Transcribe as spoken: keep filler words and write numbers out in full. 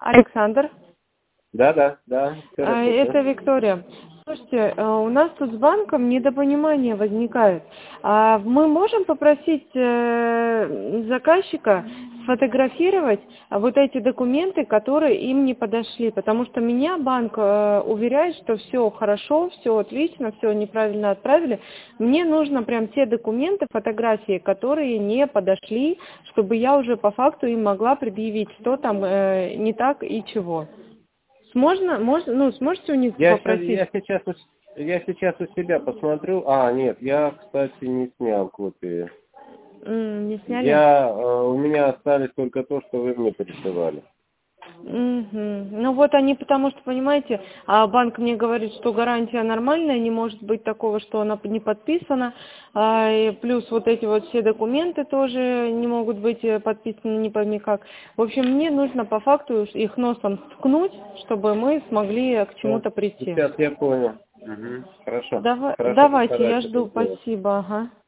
Александр. Да, да, да. А, Это Виктория. Слушайте, а, у нас тут с банком недопонимание возникает. А Мы можем попросить э, заказчика сфотографировать вот эти документы, которые им не подошли, потому что меня банк э, уверяет, что все хорошо, все отлично, все неправильно отправили. Мне нужно прям те документы, фотографии, которые не подошли, чтобы я уже по факту им могла предъявить, что там э, не так и чего. Можно, можно, ну, сможете у них Я, ща- попросить? я, сейчас, у- я сейчас у себя посмотрю. А, нет, я, кстати, не снял копии. М, Не сняли? Я, э, у меня остались только то, что вы мне присылали. Мгм. Ну вот они, потому что, понимаете, а банк мне говорит, что гарантия нормальная, не может быть такого, что она не подписана, а, и плюс вот эти вот все документы тоже не могут быть э, подписаны не пойми как. В общем, мне нужно по факту их носом ткнуть, чтобы мы смогли к Ну, чему-то прийти. сейчас я понял. Угу. Хорошо. Дава- Хорошо, Давайте, я постараюсь это жду, сделать. спасибо, ага.